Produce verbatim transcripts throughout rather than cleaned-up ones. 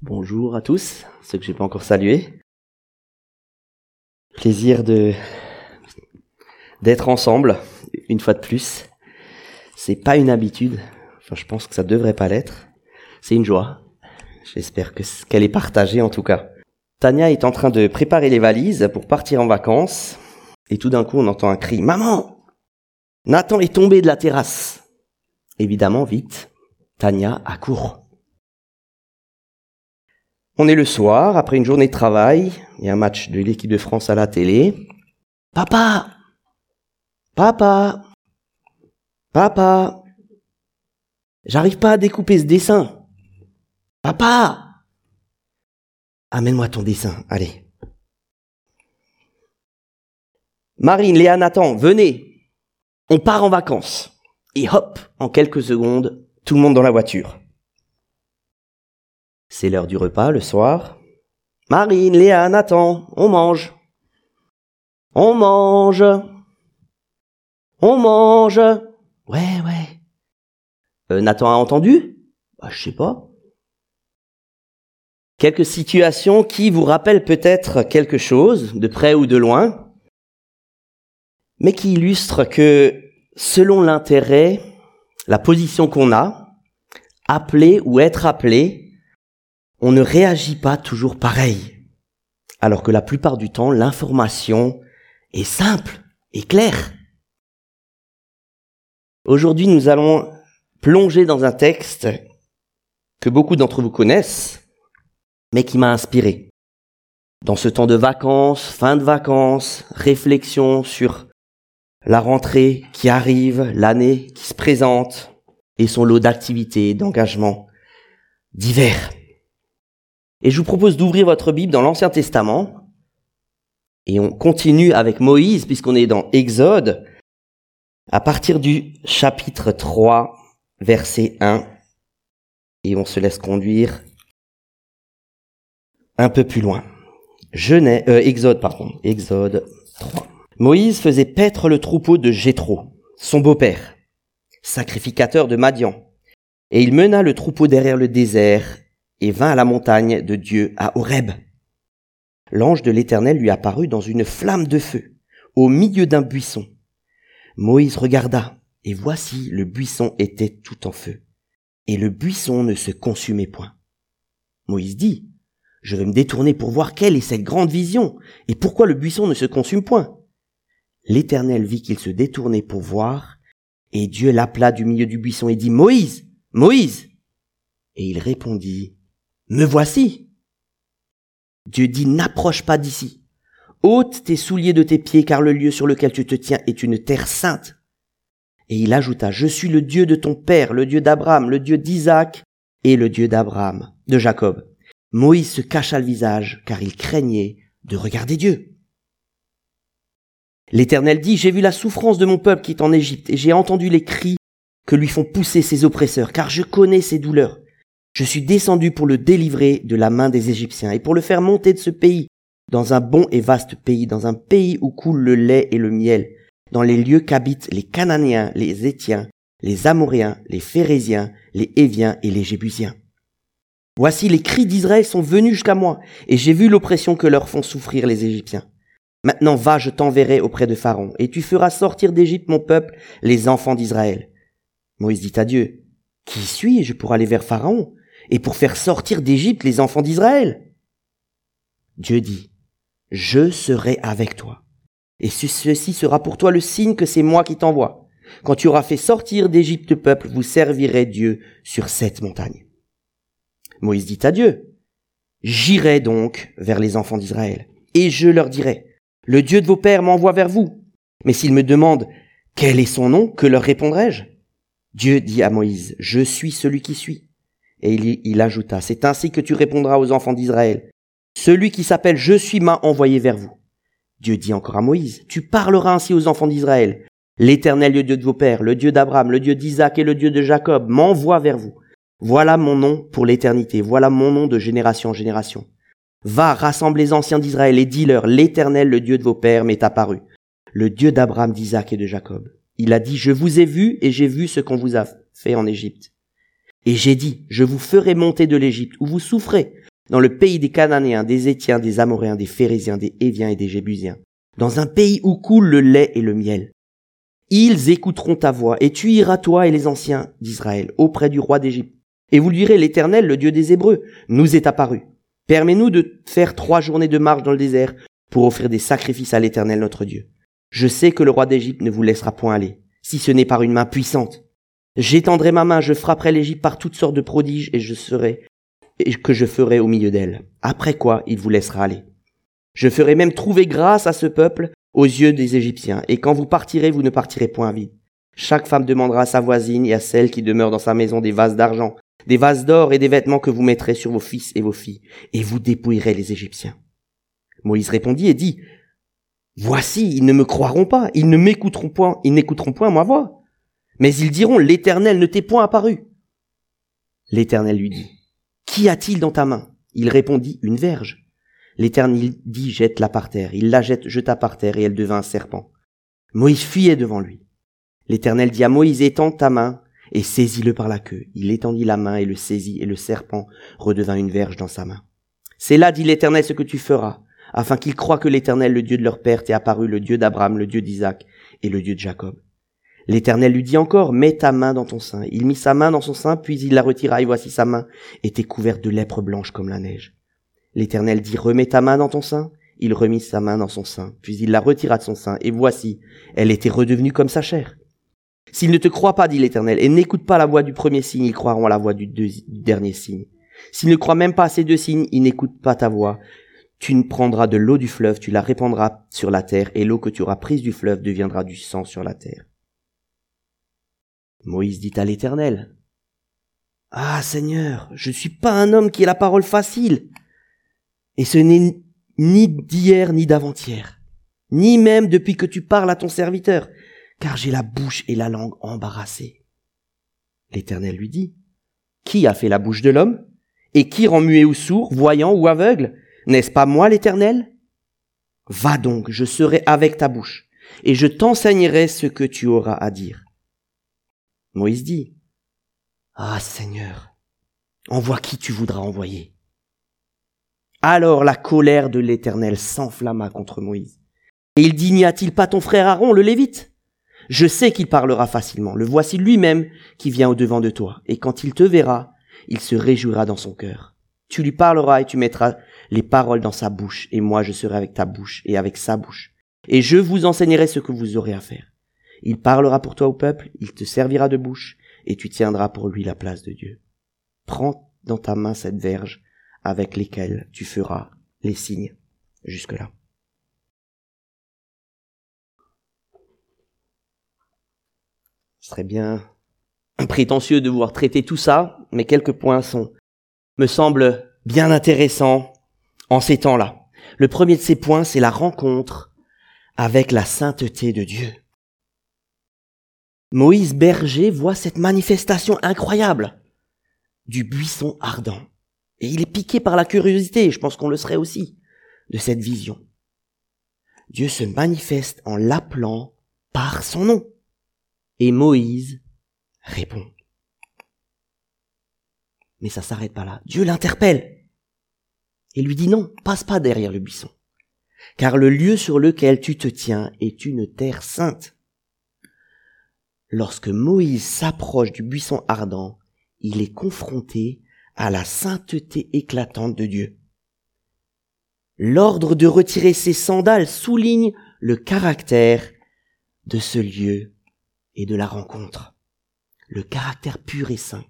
Bonjour à tous, ceux que j'ai pas encore salués. Plaisir de d'être ensemble une fois de plus. C'est pas une habitude, enfin je pense que ça devrait pas l'être. C'est une joie. J'espère que qu'elle est partagée en tout cas. Tania est en train de préparer les valises pour partir en vacances et tout d'un coup on entend un cri: "Maman! Nathan est tombé de la terrasse." Évidemment, vite, Tania accourt. On est le soir, après une journée de travail, il y a un match de l'équipe de France à la télé. « Papa! Papa! Papa! J'arrive pas à découper ce dessin. Papa! Amène-moi ton dessin, allez. » Marine, Léa, Nathan, venez. On part en vacances. Et hop, en quelques secondes, tout le monde dans la voiture. C'est l'heure du repas, le soir. Marine, Léa, Nathan, on mange. On mange. On mange. Ouais, ouais. Euh, Nathan a entendu? Bah, je sais pas. Quelques situations qui vous rappellent peut-être quelque chose, de près ou de loin, mais qui illustrent que, selon l'intérêt, la position qu'on a, appelé ou être appelé, on ne réagit pas toujours pareil, alors que la plupart du temps, l'information est simple et claire. Aujourd'hui, nous allons plonger dans un texte que beaucoup d'entre vous connaissent, mais qui m'a inspiré. Dans ce temps de vacances, fin de vacances, réflexion sur la rentrée qui arrive, l'année qui se présente, et son lot d'activités, d'engagements divers. Et je vous propose d'ouvrir votre Bible dans l'Ancien Testament. Et on continue avec Moïse, puisqu'on est dans Exode, à partir du chapitre trois, verset un. Et on se laisse conduire un peu plus loin. Genèse, euh, Exode, pardon, Exode trois. Moïse faisait paître le troupeau de Jéthro, son beau-père, sacrificateur de Madian. Et il mena le troupeau derrière le désert et vint à la montagne de Dieu à Horeb. L'ange de l'Éternel lui apparut dans une flamme de feu, au milieu d'un buisson. Moïse regarda, et voici le buisson était tout en feu, et le buisson ne se consumait point. Moïse dit: « Je vais me détourner pour voir quelle est cette grande vision, et pourquoi le buisson ne se consume point. » L'Éternel vit qu'il se détournait pour voir, et Dieu l'appela du milieu du buisson et dit: « Moïse, Moïse !» Et il répondit: « Me voici. » Dieu dit: « N'approche pas d'ici. Ôte tes souliers de tes pieds, car le lieu sur lequel tu te tiens est une terre sainte. » Et il ajouta: « Je suis le Dieu de ton père, le Dieu d'Abraham, le Dieu d'Isaac et le Dieu d'Abraham, de Jacob. » Moïse se cacha le visage, car il craignait de regarder Dieu. L'Éternel dit: « J'ai vu la souffrance de mon peuple qui est en Égypte, et j'ai entendu les cris que lui font pousser ses oppresseurs, car je connais ses douleurs. Je suis descendu pour le délivrer de la main des Égyptiens et pour le faire monter de ce pays, dans un bon et vaste pays, dans un pays où coule le lait et le miel, dans les lieux qu'habitent les Cananéens, les Héthiens, les Amoréens, les Phéréziens, les Héviens et les Jébusiens. Voici les cris d'Israël sont venus jusqu'à moi, et j'ai vu l'oppression que leur font souffrir les Égyptiens. Maintenant va, je t'enverrai auprès de Pharaon, et tu feras sortir d'Égypte mon peuple, les enfants d'Israël. » Moïse dit à Dieu: « Qui suis-je pour aller vers Pharaon et pour faire sortir d'Égypte les enfants d'Israël ?» Dieu dit: « Je serai avec toi, et ceci sera pour toi le signe que c'est moi qui t'envoie. Quand tu auras fait sortir d'Égypte le peuple, vous servirez Dieu sur cette montagne. » Moïse dit à Dieu: « J'irai donc vers les enfants d'Israël, et je leur dirai: le Dieu de vos pères m'envoie vers vous. Mais s'ils me demandent quel est son nom, que leur répondrai-je? » Dieu dit à Moïse: « Je suis celui qui suis. » Et il, il ajouta: « C'est ainsi que tu répondras aux enfants d'Israël. Celui qui s'appelle Je suis m'a envoyé vers vous. » Dieu dit encore à Moïse: « Tu parleras ainsi aux enfants d'Israël. L'Éternel, le Dieu de vos pères, le Dieu d'Abraham, le Dieu d'Isaac et le Dieu de Jacob m'envoie vers vous. Voilà mon nom pour l'éternité, voilà mon nom de génération en génération. Va, rassemble les anciens d'Israël et dis-leur: l'Éternel, le Dieu de vos pères, m'est apparu, le Dieu d'Abraham, d'Isaac et de Jacob. Il a dit: je vous ai vu et j'ai vu ce qu'on vous a fait en Égypte. Et j'ai dit: je vous ferai monter de l'Égypte où vous souffrez. dans le pays des Cananéens, des Hétiens, des Amoréens, des Phérésiens, des Héviens et des Jébusiens, dans un pays où coule le lait et le miel. Ils écouteront ta voix, et tu iras, toi et les anciens d'Israël, auprès du roi d'Égypte. Et vous lui direz, l'Éternel, le Dieu des Hébreux, nous est apparu. Permets-nous de faire trois journées de marche dans le désert pour offrir des sacrifices à l'Éternel notre Dieu. Je sais que le roi d'Égypte ne vous laissera point aller, si ce n'est par une main puissante. J'étendrai ma main, je frapperai l'Égypte par toutes sortes de prodiges, et je serai, et que je ferai au milieu d'elle. Après quoi, il vous laissera aller. Je ferai même trouver grâce à ce peuple aux yeux des Égyptiens, et quand vous partirez, vous ne partirez point vide. Chaque femme demandera à sa voisine et à celle qui demeure dans sa maison des vases d'argent, des vases d'or et des vêtements que vous mettrez sur vos fils et vos filles, et vous dépouillerez les Égyptiens. Moïse répondit et dit, voici, ils ne me croiront pas, ils ne m'écouteront point, ils n'écouteront point ma voix. Mais ils diront, l'Éternel ne t'est point apparu. L'Éternel lui dit, qu'y a-t-il dans ta main? Il répondit, une verge. L'Éternel dit, jette-la par terre. Il la jette, jeta par terre, et elle devint un serpent. Moïse fuyait devant lui. L'Éternel dit à Moïse, étends ta main, et saisis-le par la queue. Il étendit la main et le saisit, et le serpent redevint une verge dans sa main. C'est là, dit l'Éternel, ce que tu feras, afin qu'ils croient que l'Éternel, le Dieu de leur père, t'est apparu, le Dieu d'Abraham, le Dieu d'Isaac et le Dieu de Jacob. L'Éternel lui dit encore, mets ta main dans ton sein. Il mit sa main dans son sein, puis il la retira, et voici sa main était couverte de lèpre blanche comme la neige. L'Éternel dit, remets ta main dans ton sein. Il remit sa main dans son sein, puis il la retira de son sein, et voici, elle était redevenue comme sa chair. S'ils ne te croient pas, dit l'Éternel, et n'écoutent pas la voix du premier signe, ils croiront à la voix du, deux, du dernier signe. S'ils ne croient même pas à ces deux signes, ils n'écoutent pas ta voix. Tu ne prendras de l'eau du fleuve, tu la répandras sur la terre, et l'eau que tu auras prise du fleuve deviendra du sang sur la terre. Moïse dit à l'Éternel, « Ah, Seigneur, je ne suis pas un homme qui ait la parole facile, et ce n'est ni d'hier ni d'avant-hier, ni même depuis que tu parles à ton serviteur, car j'ai la bouche et la langue embarrassées. » L'Éternel lui dit, « Qui a fait la bouche de l'homme? Et qui rend muet ou sourd, voyant ou aveugle? N'est-ce pas moi l'Éternel? Va donc, je serai avec ta bouche, et je t'enseignerai ce que tu auras à dire. » Moïse dit, « Ah, Seigneur, envoie qui tu voudras envoyer. » Alors la colère de l'Éternel s'enflamma contre Moïse. Et il dit, « N'y a-t-il pas ton frère Aaron, le Lévite? Je sais qu'il parlera facilement. Le voici lui-même qui vient au-devant de toi. Et quand il te verra, il se réjouira dans son cœur. Tu lui parleras et tu mettras les paroles dans sa bouche. Et moi, je serai avec ta bouche et avec sa bouche. Et je vous enseignerai ce que vous aurez à faire. Il parlera pour toi au peuple, il te servira de bouche, et tu tiendras pour lui la place de Dieu. Prends dans ta main cette verge avec lesquelles tu feras les signes. » Jusque-là. Ce serait bien prétentieux de vouloir traiter tout ça, mais quelques points sont, me semblent bien intéressants en ces temps-là. Le premier de ces points, c'est la rencontre avec la sainteté de Dieu. Moïse berger voit cette manifestation incroyable du buisson ardent. Et il est piqué par la curiosité, je pense qu'on le serait aussi, de cette vision. Dieu se manifeste en l'appelant par son nom. Et Moïse répond. Mais ça s'arrête pas là. Dieu l'interpelle et lui dit non, passe pas derrière le buisson, car le lieu sur lequel tu te tiens est une terre sainte. Lorsque Moïse s'approche du buisson ardent, il est confronté à la sainteté éclatante de Dieu. L'ordre de retirer ses sandales souligne le caractère de ce lieu et de la rencontre, le caractère pur et saint.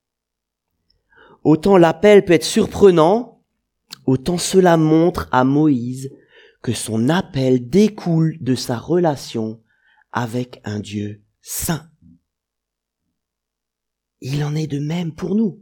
Autant l'appel peut être surprenant, autant cela montre à Moïse que son appel découle de sa relation avec un Dieu saint. Il en est de même pour nous.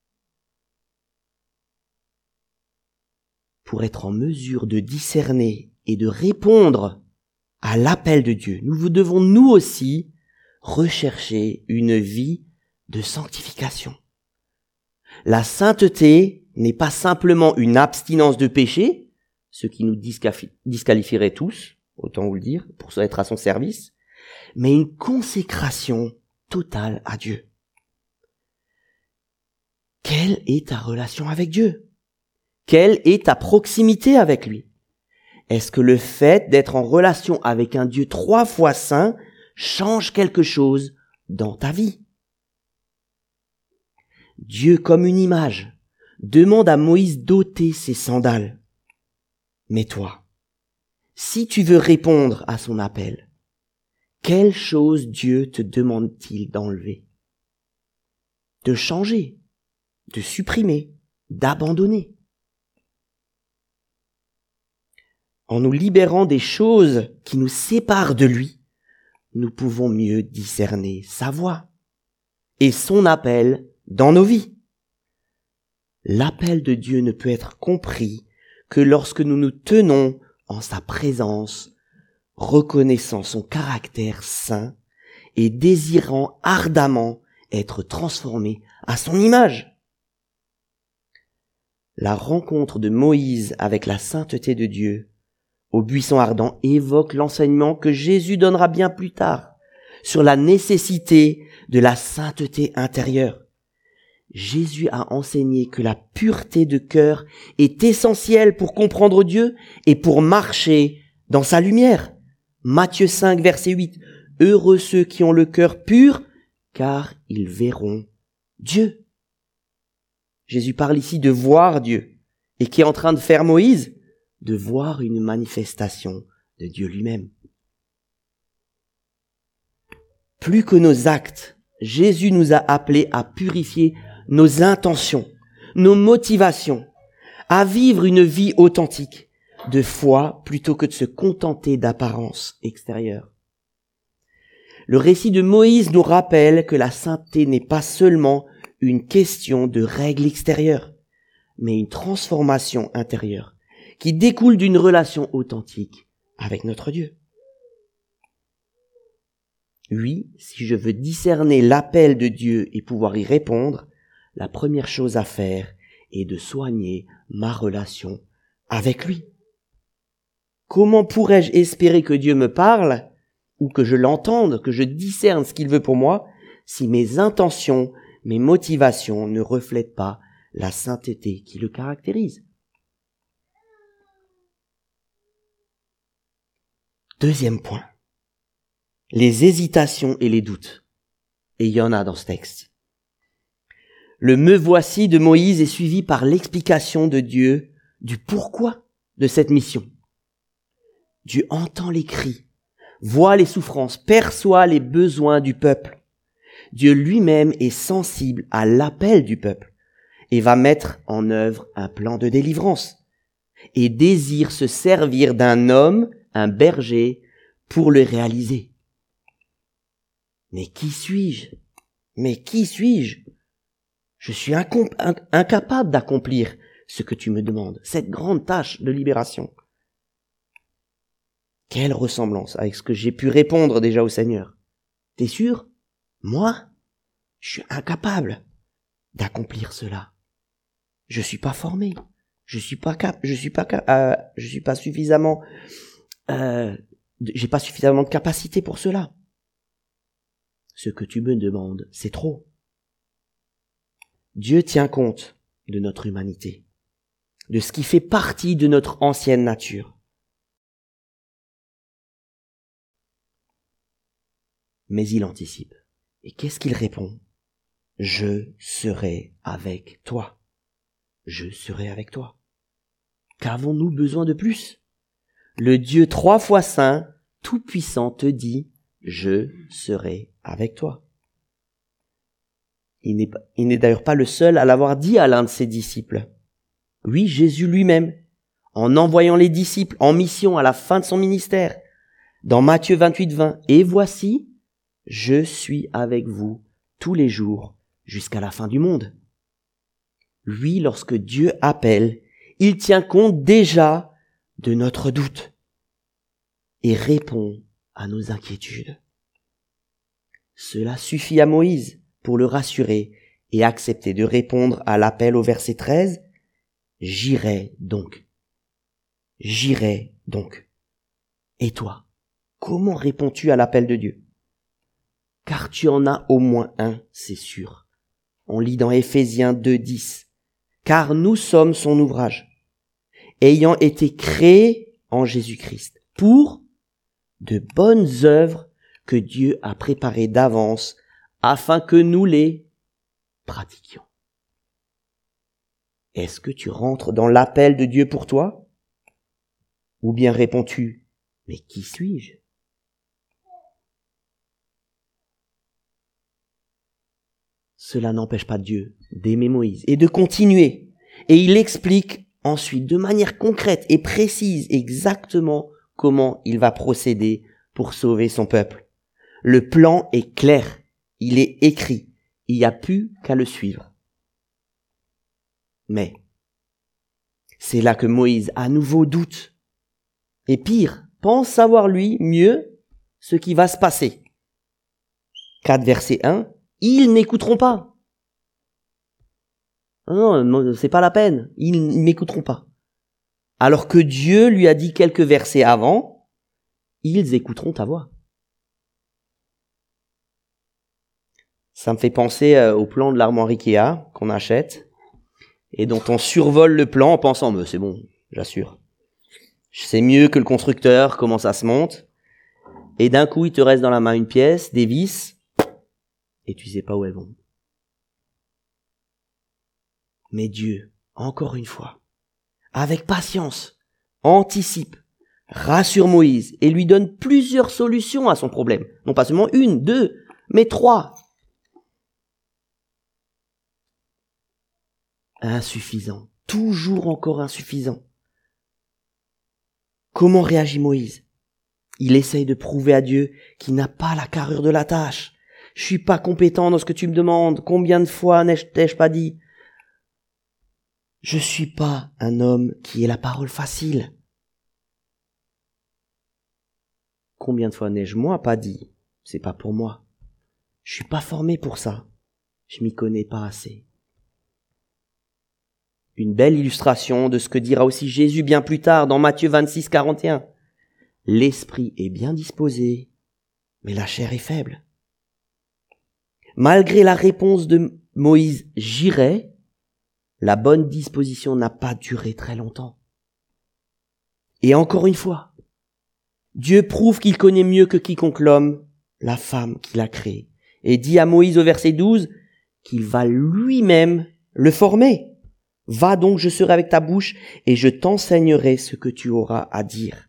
Pour être en mesure de discerner et de répondre à l'appel de Dieu, nous devons nous aussi rechercher une vie de sanctification. La sainteté n'est pas simplement une abstinence de péché, ce qui nous disqualifierait tous, autant vous le dire, pour être à son service, mais une consécration totale à Dieu. Quelle est ta relation avec Dieu? Quelle est ta proximité avec lui? Est-ce que le fait d'être en relation avec un Dieu trois fois saint change quelque chose dans ta vie? Dieu, comme une image, demande à Moïse d'ôter ses sandales. Mais toi, si tu veux répondre à son appel, quelle chose Dieu te demande-t-il d'enlever? De changer, de supprimer, d'abandonner. En nous libérant des choses qui nous séparent de lui, nous pouvons mieux discerner sa voix et son appel dans nos vies. L'appel de Dieu ne peut être compris que lorsque nous nous tenons en sa présence, reconnaissant son caractère saint et désirant ardemment être transformés à son image. La rencontre de Moïse avec la sainteté de Dieu au buisson ardent évoque l'enseignement que Jésus donnera bien plus tard sur la nécessité de la sainteté intérieure. Jésus a enseigné que la pureté de cœur est essentielle pour comprendre Dieu et pour marcher dans sa lumière. Matthieu cinq, verset huit. Heureux ceux qui ont le cœur pur, car ils verront Dieu. Jésus parle ici de voir Dieu. Et qui est en train de faire Moïse? De voir une manifestation de Dieu lui-même. Plus que nos actes, Jésus nous a appelés à purifier nos intentions, nos motivations, à vivre une vie authentique, de foi plutôt que de se contenter d'apparences extérieures. Le récit de Moïse nous rappelle que la sainteté n'est pas seulement une question de règles extérieures, mais une transformation intérieure qui découle d'une relation authentique avec notre Dieu. Oui, si je veux discerner l'appel de Dieu et pouvoir y répondre, la première chose à faire est de soigner ma relation avec lui. Comment pourrais-je espérer que Dieu me parle ou que je l'entende, que je discerne ce qu'il veut pour moi, si mes intentions, mes motivations ne reflètent pas la sainteté qui le caractérise? Deuxième point, les hésitations et les doutes. Et il y en a dans ce texte. Le « me voici » de Moïse est suivi par l'explication de Dieu du pourquoi de cette mission. Dieu entend les cris, voit les souffrances, perçoit les besoins du peuple. Dieu lui-même est sensible à l'appel du peuple et va mettre en œuvre un plan de délivrance et désire se servir d'un homme, un berger, pour le réaliser. Mais qui suis-je? Mais qui suis-je? Je suis incom- inc- incapable d'accomplir ce que tu me demandes, cette grande tâche de libération. Quelle ressemblance avec ce que j'ai pu répondre déjà au Seigneur. T'es sûr? Moi? Je suis incapable d'accomplir cela. Je suis pas formé. Je suis pas cap, je suis pas cap, euh, je suis pas suffisamment, euh, j'ai pas suffisamment de capacité pour cela. Ce que tu me demandes, c'est trop. Dieu tient compte de notre humanité, de ce qui fait partie de notre ancienne nature. Mais il anticipe. Et qu'est-ce qu'il répond? Je serai avec toi. Je serai avec toi. Qu'avons-nous besoin de plus? Le Dieu trois fois saint, tout-puissant te dit, je serai avec toi. Il n'est, il n'est d'ailleurs pas le seul à l'avoir dit à l'un de ses disciples. Oui, Jésus lui-même, en envoyant les disciples en mission à la fin de son ministère, dans Matthieu vingt-huit, vingt, et voici, je suis avec vous tous les jours jusqu'à la fin du monde. Oui, lorsque Dieu appelle, il tient compte déjà de notre doute et répond à nos inquiétudes. Cela suffit à Moïse pour le rassurer et accepter de répondre à l'appel au verset treize. J'irai donc. J'irai donc. Et toi, comment réponds-tu à l'appel de Dieu? Car tu en as au moins un, c'est sûr. On lit dans Éphésiens deux, dix. Car nous sommes son ouvrage, ayant été créés en Jésus-Christ, pour de bonnes œuvres que Dieu a préparées d'avance afin que nous les pratiquions. Est-ce que tu rentres dans l'appel de Dieu pour toi? Ou bien réponds-tu, mais qui suis-je? Cela n'empêche pas Dieu d'aimer Moïse et de continuer. Et il explique ensuite de manière concrète et précise exactement comment il va procéder pour sauver son peuple. Le plan est clair, il est écrit, il n'y a plus qu'à le suivre. Mais c'est là que Moïse à nouveau doute. Et pire, pense savoir lui mieux ce qui va se passer. quatre verset un, ils n'écouteront pas. Non, non, c'est pas la peine, ils n'écouteront pas. Alors que Dieu lui a dit quelques versets avant, ils écouteront ta voix. Ça me fait penser au plan de l'armoire Ikea qu'on achète et dont on survole le plan en pensant mais c'est bon, j'assure. Je sais mieux que le constructeur comment ça se monte. Et d'un coup, il te reste dans la main une pièce, des vis, et tu sais pas où elles vont. Mais Dieu, encore une fois, avec patience, anticipe, rassure Moïse et lui donne plusieurs solutions à son problème. Non pas seulement une, deux, mais trois. Insuffisant, toujours encore insuffisant. Comment réagit Moïse? Il essaye de prouver à Dieu qu'il n'a pas la carrure de la tâche. Je suis pas compétent dans ce que tu me demandes. Combien de fois n'ai-je pas dit? Je suis pas un homme qui ait la parole facile. Combien de fois n'ai-je moi pas dit? C'est pas pour moi. Je suis pas formé pour ça. Je m'y connais pas assez. Une belle illustration de ce que dira aussi Jésus bien plus tard dans Matthieu vingt-six, quarante et un. L'esprit est bien disposé, mais la chair est faible. Malgré la réponse de Moïse, j'irai, la bonne disposition n'a pas duré très longtemps. Et encore une fois, Dieu prouve qu'il connaît mieux que quiconque l'homme, la femme qu'il a créée, et dit à Moïse au verset douze qu'il va lui-même le former. Va donc, je serai avec ta bouche et je t'enseignerai ce que tu auras à dire.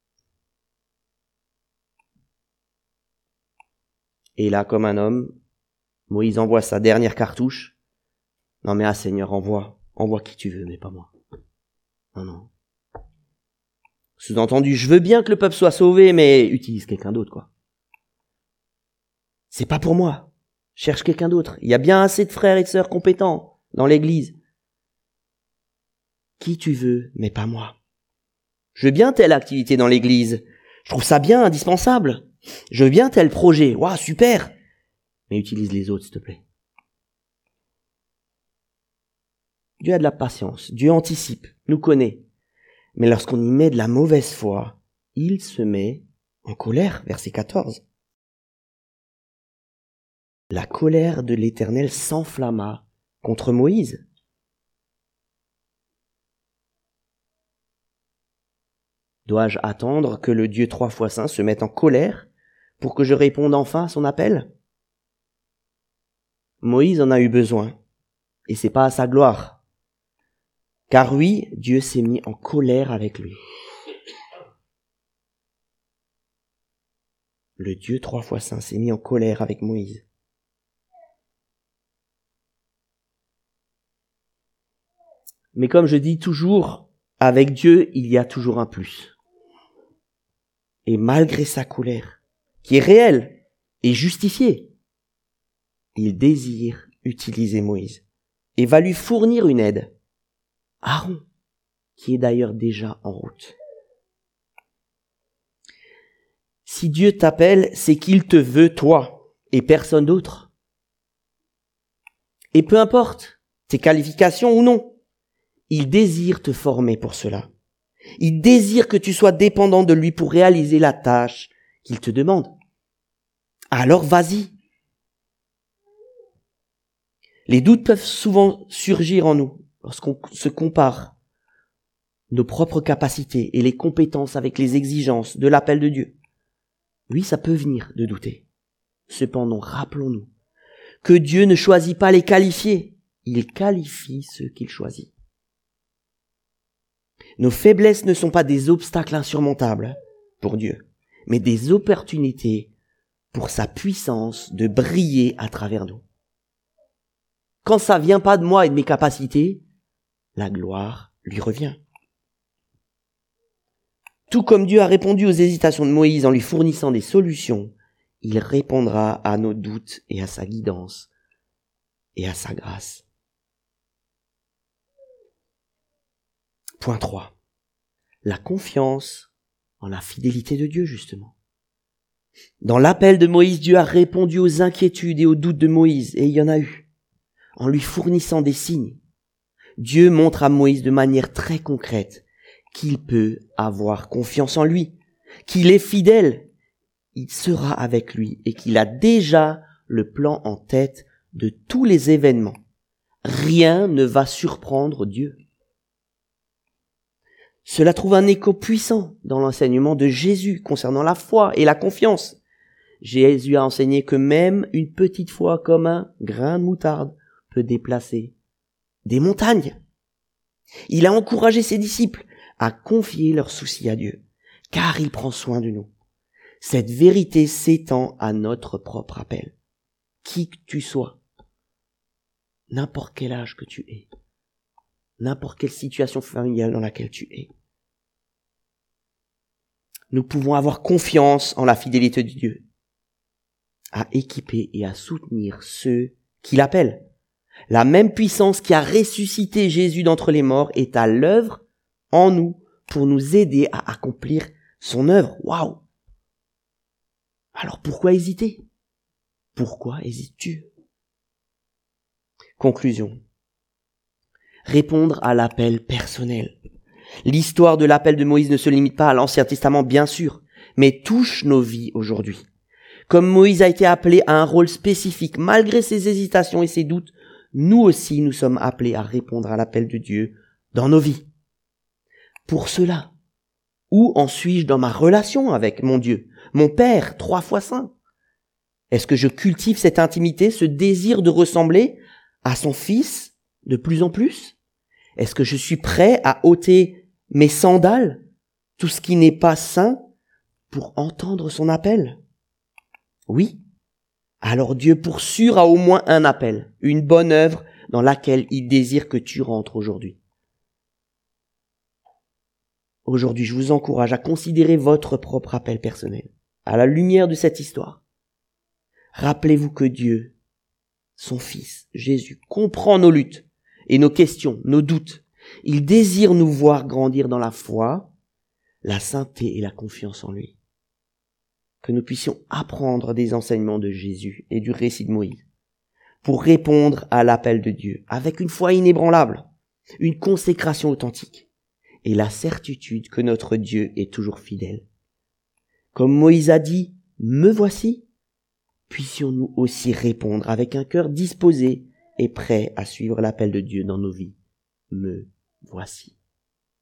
Et là, comme un homme, Moïse envoie sa dernière cartouche. Non mais ah Seigneur, envoie, envoie qui tu veux, mais pas moi. Non, non. Sous-entendu, je veux bien que le peuple soit sauvé, mais utilise quelqu'un d'autre, quoi. C'est pas pour moi. Cherche quelqu'un d'autre. Il y a bien assez de frères et de sœurs compétents dans l'église. Qui tu veux, mais pas moi. Je veux bien telle activité dans l'église. Je trouve ça bien, indispensable. Je veux bien tel projet. Waouh, super. Mais utilise les autres, s'il te plaît. Dieu a de la patience. Dieu anticipe, nous connaît. Mais lorsqu'on y met de la mauvaise foi, il se met en colère. Verset quatorze. La colère de l'Éternel s'enflamma contre Moïse. Dois-je attendre que le Dieu trois fois saint se mette en colère pour que je réponde enfin à son appel? Moïse en a eu besoin, et c'est pas à sa gloire. Car oui, Dieu s'est mis en colère avec lui. Le Dieu trois fois saint s'est mis en colère avec Moïse. Mais comme je dis toujours, avec Dieu, il y a toujours un plus. Et malgré sa colère, qui est réelle et justifiée, il désire utiliser Moïse et va lui fournir une aide. Aaron, qui est d'ailleurs déjà en route. Si Dieu t'appelle, c'est qu'il te veut toi et personne d'autre. Et peu importe tes qualifications ou non, il désire te former pour cela. Il désire que tu sois dépendant de lui pour réaliser la tâche qu'il te demande. Alors vas-y. Les doutes peuvent souvent surgir en nous lorsqu'on se compare. nos propres capacités et les compétences avec les exigences de l'appel de Dieu. Oui, ça peut venir de douter. Cependant, rappelons-nous que Dieu ne choisit pas les qualifiés, il qualifie ceux qu'il choisit. Nos faiblesses ne sont pas des obstacles insurmontables pour Dieu, mais des opportunités pour sa puissance de briller à travers nous. Quand ça vient pas de moi et de mes capacités, la gloire lui revient. Tout comme Dieu a répondu aux hésitations de Moïse en lui fournissant des solutions, il répondra à nos doutes et à sa guidance et à sa grâce. Point trois. La confiance en la fidélité de Dieu, justement. Dans l'appel de Moïse, Dieu a répondu aux inquiétudes et aux doutes de Moïse, et il y en a eu, en lui fournissant des signes. Dieu montre à Moïse de manière très concrète qu'il peut avoir confiance en lui, qu'il est fidèle, il sera avec lui et qu'il a déjà le plan en tête de tous les événements. Rien ne va surprendre Dieu. Cela trouve un écho puissant dans l'enseignement de Jésus concernant la foi et la confiance. Jésus a enseigné que même une petite foi comme un grain de moutarde peut déplacer des montagnes. Il a encouragé ses disciples à confier leurs soucis à Dieu, car il prend soin de nous. Cette vérité s'étend à notre propre appel. Qui que tu sois, n'importe quel âge que tu aies, n'importe quelle situation familiale dans laquelle tu es, nous pouvons avoir confiance en la fidélité de Dieu, à équiper et à soutenir ceux qui l'appellent. La même puissance qui a ressuscité Jésus d'entre les morts est à l'œuvre en nous pour nous aider à accomplir son œuvre. Waouh! Alors pourquoi hésiter? Pourquoi hésites-tu? Conclusion. Répondre à l'appel personnel. L'histoire de l'appel de Moïse ne se limite pas à l'Ancien Testament, bien sûr, mais touche nos vies aujourd'hui. Comme Moïse a été appelé à un rôle spécifique, malgré ses hésitations et ses doutes, nous aussi nous sommes appelés à répondre à l'appel de Dieu dans nos vies. Pour cela, où en suis-je dans ma relation avec mon Dieu, mon Père, trois fois saint? Est-ce que je cultive cette intimité, ce désir de ressembler à son Fils de plus en plus? Est-ce que je suis prêt à ôter mes sandales, tout ce qui n'est pas saint, pour entendre son appel? Oui. Alors Dieu pour sûr a au moins un appel, une bonne œuvre dans laquelle il désire que tu rentres aujourd'hui. Aujourd'hui, je vous encourage à considérer votre propre appel personnel, à la lumière de cette histoire. Rappelez-vous que Dieu, son Fils, Jésus, comprend nos luttes et nos questions, nos doutes. Il désire nous voir grandir dans la foi, la sainteté et la confiance en lui. Que nous puissions apprendre des enseignements de Jésus et du récit de Moïse pour répondre à l'appel de Dieu avec une foi inébranlable, une consécration authentique et la certitude que notre Dieu est toujours fidèle. Comme Moïse a dit, « Me voici », puissions-nous aussi répondre avec un cœur disposé et prêt à suivre l'appel de Dieu dans nos vies. « Me voici ».